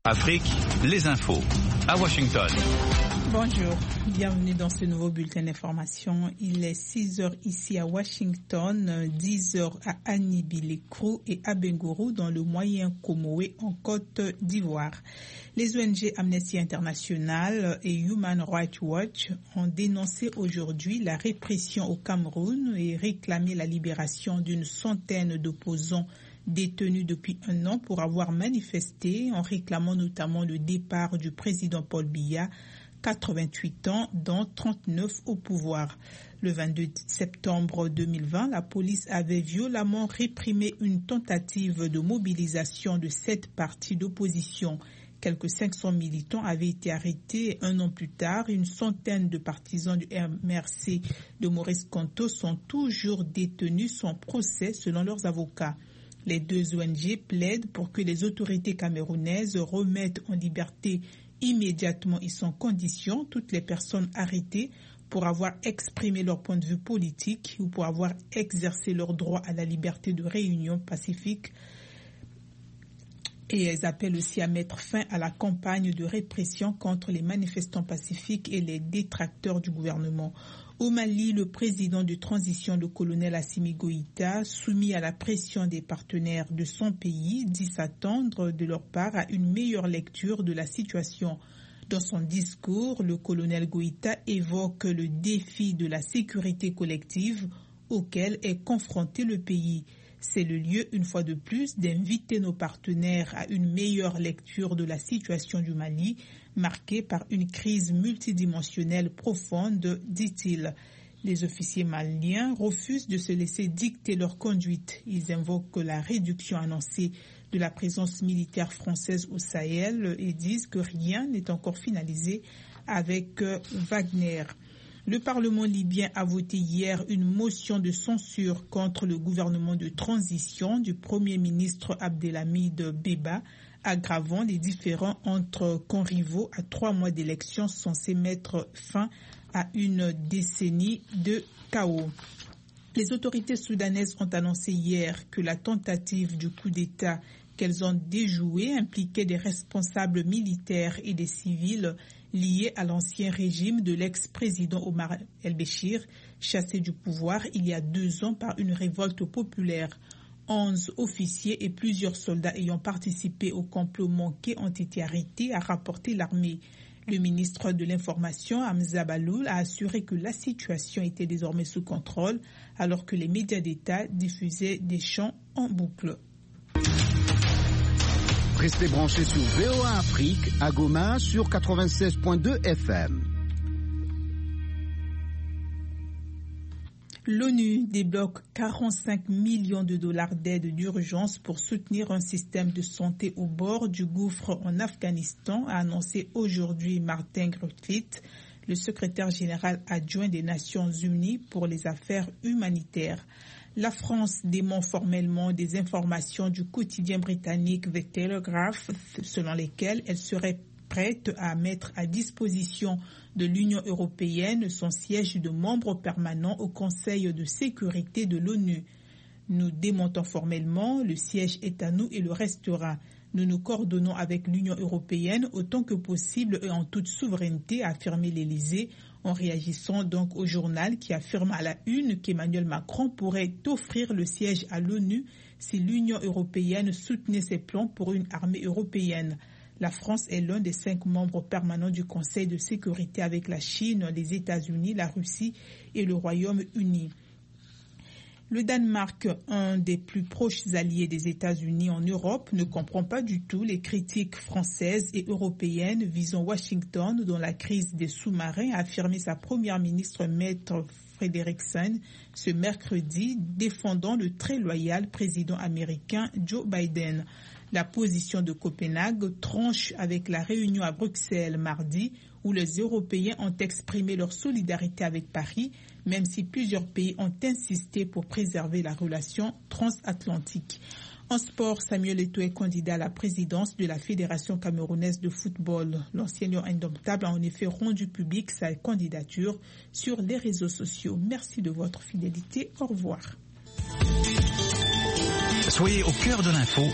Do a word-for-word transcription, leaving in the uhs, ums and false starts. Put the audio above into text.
Afrique, les infos à Washington. Bonjour, bienvenue dans ce nouveau bulletin d'information. Il est six heures ici à Washington, dix heures à Anibi-les-Crous et à Bengourou dans le moyen Comoé en Côte d'Ivoire. Les O N G Amnesty International et Human Rights Watch ont dénoncé aujourd'hui la répression au Cameroun et réclamé la libération d'une centaine d'opposants détenus depuis un an pour avoir manifesté en réclamant notamment le départ du président Paul Biya, quatre-vingt-huit ans, dont trente-neuf au pouvoir. Le vingt-deux septembre deux mille vingt, la police avait violemment réprimé une tentative de mobilisation de sept partis d'opposition. Quelques cinq cents militants avaient été arrêtés. Un an plus tard, une centaine de partisans du M R C de Maurice Kamto sont toujours détenus sans procès selon leurs avocats. Les deux O N G plaident pour que les autorités camerounaises remettent en liberté immédiatement et sans condition toutes les personnes arrêtées pour avoir exprimé leur point de vue politique ou pour avoir exercé leur droit à la liberté de réunion pacifique. Et elles appellent aussi à mettre fin à la campagne de répression contre les manifestants pacifiques et les détracteurs du gouvernement. Au Mali, le président de transition, le colonel Assimi Goïta, soumis à la pression des partenaires de son pays, dit s'attendre de leur part à une meilleure lecture de la situation. Dans son discours, le colonel Goïta évoque le défi de la sécurité collective auquel est confronté le pays. C'est le lieu, une fois de plus, d'inviter nos partenaires à une meilleure lecture de la situation du Mali, marquée par une crise multidimensionnelle profonde, dit-il. Les officiers maliens refusent de se laisser dicter leur conduite. Ils invoquent la réduction annoncée de la présence militaire française au Sahel et disent que rien n'est encore finalisé avec Wagner. Le Parlement libyen a voté hier une motion de censure contre le gouvernement de transition du Premier ministre Abdelhamid Beba, aggravant les différends entre conrivaux à trois mois d'élections censées mettre fin à une décennie de chaos. Les autorités soudanaises ont annoncé hier que la tentative du coup d'État qu'elles ont déjouée impliquait des responsables militaires et des civils liés à l'ancien régime de l'ex-président Omar el-Béchir, chassé du pouvoir il y a deux ans par une révolte populaire. Onze officiers et plusieurs soldats ayant participé au complot manqué ont été arrêtés, a rapporté l'armée. Le ministre de l'Information, Hamza Baloul, a assuré que la situation était désormais sous contrôle, alors que les médias d'État diffusaient des chants en boucle. Restez branchés sur V O A Afrique, à Goma, sur quatre-vingt-seize virgule deux F M. L'ONU débloque quarante-cinq millions de dollars d'aide d'urgence pour soutenir un système de santé au bord du gouffre en Afghanistan, a annoncé aujourd'hui Martin Griffiths, le secrétaire général adjoint des Nations Unies pour les affaires humanitaires. La France dément formellement des informations du quotidien britannique The Telegraph, selon lesquelles elle serait prête à mettre à disposition de l'Union européenne son siège de membre permanent au Conseil de sécurité de l'ONU. Nous démontons formellement, le siège est à nous et le restera. Nous nous coordonnons avec l'Union européenne autant que possible et en toute souveraineté, a affirmé l'Élysée, en réagissant donc au journal qui affirme à la une qu'Emmanuel Macron pourrait offrir le siège à l'ONU si l'Union européenne soutenait ses plans pour une armée européenne. La France est l'un des cinq membres permanents du Conseil de sécurité avec la Chine, les États-Unis, la Russie et le Royaume-Uni. Le Danemark, un des plus proches alliés des États-Unis en Europe, ne comprend pas du tout les critiques françaises et européennes visant Washington dans la crise des sous-marins, a affirmé sa première ministre Maître Frederiksen ce mercredi, défendant le très loyal président américain Joe Biden. La position de Copenhague tranche avec la réunion à Bruxelles mardi où les Européens ont exprimé leur solidarité avec Paris, même si plusieurs pays ont insisté pour préserver la relation transatlantique. En sport, Samuel Eto'o est candidat à la présidence de la Fédération camerounaise de football. L'ancien lion indomptable a en effet rendu public sa candidature sur les réseaux sociaux. Merci de votre fidélité. Au revoir. Soyez au cœur de l'info